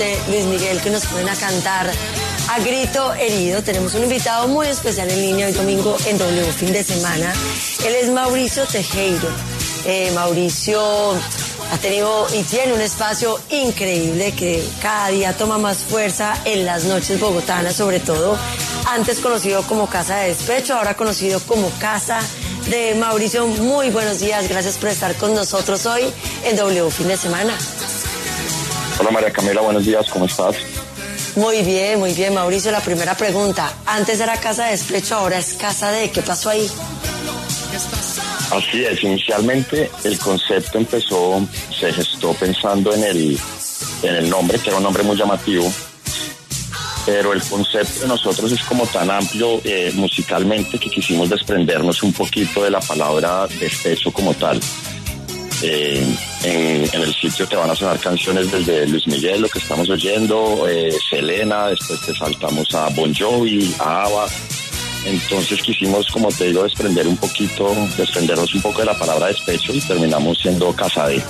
de Luis Miguel que nos ponen a cantar a grito herido. Tenemos un invitado muy especial en línea hoy domingo en W Fin de Semana. Él es Mauricio Tejero. Mauricio ha tenido y tiene un espacio increíble que cada día toma más fuerza en las noches bogotanas, sobre todo. Antes conocido como Casa de Despecho, ahora conocido como Casa de Mauricio. Muy buenos días, gracias por estar con nosotros hoy en W Fin de Semana. Hola María Camila, buenos días, ¿cómo estás? Muy bien, Mauricio. La primera pregunta, antes era Casa de Despecho, ahora es Casa de... ¿Qué pasó ahí? Así es, inicialmente el concepto se gestó pensando en el nombre, que era un nombre muy llamativo, pero el concepto de nosotros es como tan amplio musicalmente que quisimos desprendernos un poquito de la palabra despecho como tal. En el sitio te van a sonar canciones desde Luis Miguel, lo que estamos oyendo, Selena, después te saltamos a Bon Jovi, a ABBA. Entonces quisimos, como te digo, desprendernos un poco de la palabra despecho y terminamos siendo Casa de.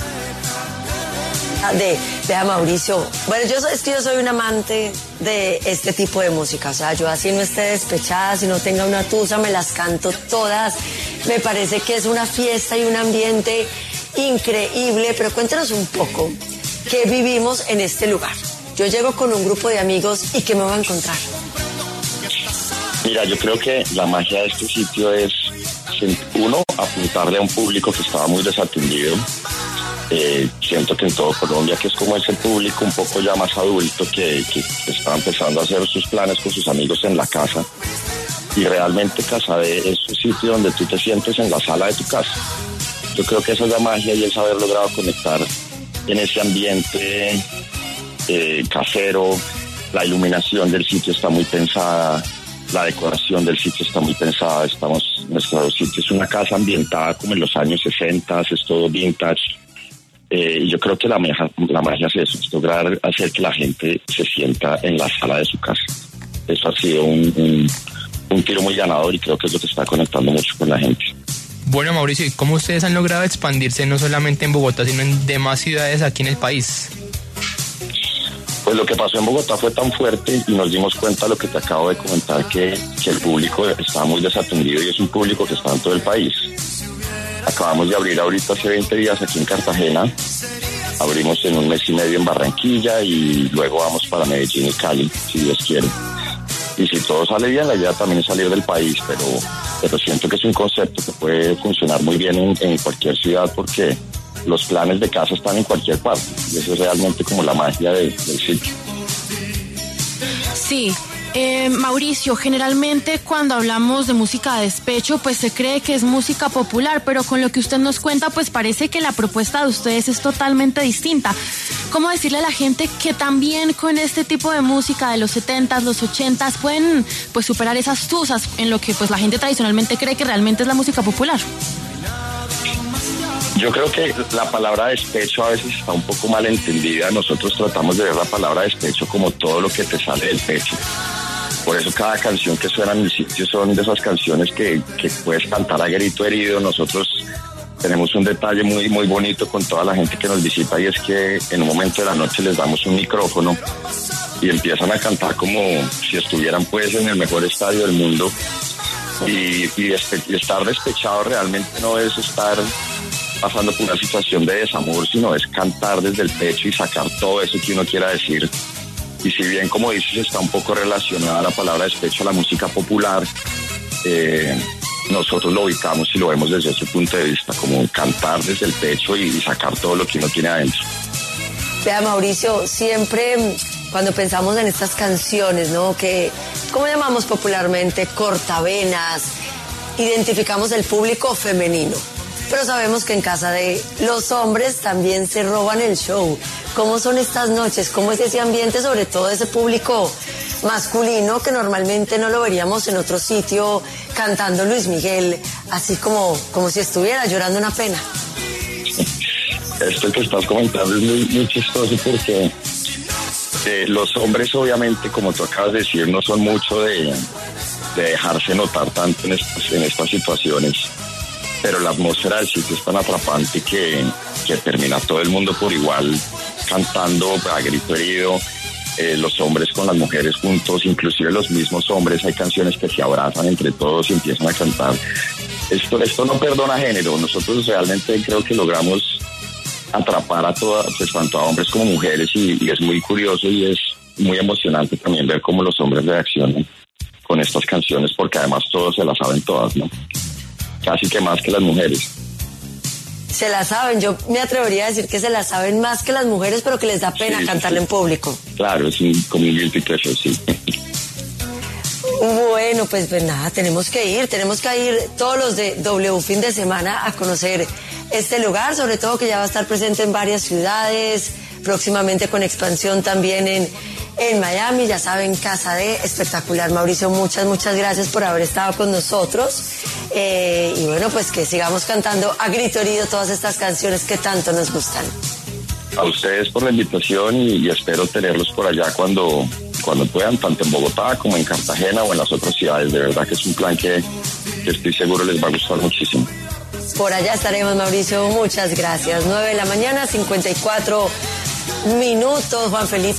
Vea Mauricio, bueno, yo soy un amante de este tipo de música, o sea, yo así no esté despechada, si no tenga una tusa, me las canto todas. Me parece que es una fiesta y un ambiente increíble, pero cuéntanos un poco qué vivimos en este lugar. Yo llego con un grupo de amigos y ¿qué me voy a encontrar? Mira, yo creo que la magia de este sitio es, uno, apuntarle a un público que estaba muy desatendido. Siento que en todo Colombia, que es como ese público un poco ya más adulto que está empezando a hacer sus planes con sus amigos en la casa. Y realmente Casa de es un sitio donde tú te sientes en la sala de tu casa. Yo creo que esa es la magia y es haber logrado conectar en ese ambiente casero. La iluminación del sitio está muy pensada, la decoración del sitio está muy pensada. Nuestro sitio es una casa ambientada como en los años 60, es todo vintage. Y yo creo que la magia es eso, es lograr hacer que la gente se sienta en la sala de su casa. Eso ha sido un tiro muy ganador y creo que es lo que está conectando mucho con la gente. Bueno, Mauricio, ¿y cómo ustedes han logrado expandirse no solamente en Bogotá, sino en demás ciudades aquí en el país? Pues lo que pasó en Bogotá fue tan fuerte y nos dimos cuenta de lo que te acabo de comentar, que el público estaba muy desatendido y es un público que está en todo el país. Acabamos de abrir ahorita hace 20 días aquí en Cartagena, abrimos en un mes y medio en Barranquilla y luego vamos para Medellín y Cali, si Dios quiere. Y si todo sale bien, la idea también es salir del país, pero siento que es un concepto que puede funcionar muy bien en cualquier ciudad porque los planes de casa están en cualquier parte y eso es realmente como la magia del sitio. Sí. Mauricio, generalmente cuando hablamos de música de despecho, pues se cree que es música popular, pero con lo que usted nos cuenta, pues parece que la propuesta de ustedes es totalmente distinta. ¿Cómo decirle a la gente que también con este tipo de música de los 70s, los 80s, pueden pues superar esas tusas en lo que pues la gente tradicionalmente cree que realmente es la música popular? Yo creo que la palabra despecho a veces está un poco mal entendida. Nosotros tratamos de ver la palabra despecho como todo lo que te sale del pecho. Por eso cada canción que suena en el sitio son de esas canciones que puedes cantar a grito herido. Nosotros tenemos un detalle muy, muy bonito con toda la gente que nos visita y es que en un momento de la noche les damos un micrófono y empiezan a cantar como si estuvieran pues en el mejor estadio del mundo. Y estar despechado realmente no es estar pasando por una situación de desamor, sino es cantar desde el pecho y sacar todo eso que uno quiera decir. Y si bien, como dices, está un poco relacionada la palabra despecho a la música popular, nosotros lo ubicamos y lo vemos desde ese punto de vista, como cantar desde el pecho y sacar todo lo que uno tiene adentro. Vea, Mauricio, siempre cuando pensamos en estas canciones, ¿no? Que, ¿cómo llamamos popularmente? Cortavenas, identificamos el público femenino. Pero sabemos que en casa de los hombres también se roban el show. ¿Cómo son estas noches? ¿Cómo es ese ambiente, sobre todo ese público masculino que normalmente no lo veríamos en otro sitio cantando Luis Miguel, así como si estuviera llorando una pena? Esto que estás comentando es muy, muy chistoso porque los hombres obviamente, como tú acabas de decir, no son mucho de dejarse notar tanto en estas situaciones. Pero la atmósfera del sitio es tan atrapante que termina todo el mundo por igual cantando a grito herido. los hombres con las mujeres juntos, inclusive los mismos hombres, hay canciones que se abrazan entre todos y empiezan a cantar. Esto no perdona género. Nosotros realmente creo que logramos atrapar a todas, pues tanto a hombres como mujeres, y es muy curioso y es muy emocionante también ver cómo los hombres reaccionan con estas canciones, porque además todos se las saben todas, ¿no? Casi que más que las mujeres. Se la saben, yo me atrevería a decir que se la saben más que las mujeres, pero que les da pena cantarla en público. Claro, es como un guilty pleasure, sí. Bueno, pues nada, tenemos que ir todos los de W Fin de Semana a conocer este lugar, sobre todo que ya va a estar presente en varias ciudades, próximamente con expansión también en Miami, ya saben, Casa de espectacular. Mauricio, muchas gracias por haber estado con nosotros, y bueno, pues que sigamos cantando a grito herido todas estas canciones que tanto nos gustan. A ustedes por la invitación y espero tenerlos por allá cuando puedan, tanto en Bogotá como en Cartagena o en las otras ciudades. De verdad que es un plan que estoy seguro les va a gustar muchísimo. Por allá estaremos, Mauricio, muchas gracias. 9 de la mañana, 54 minutos, Juan Felipe.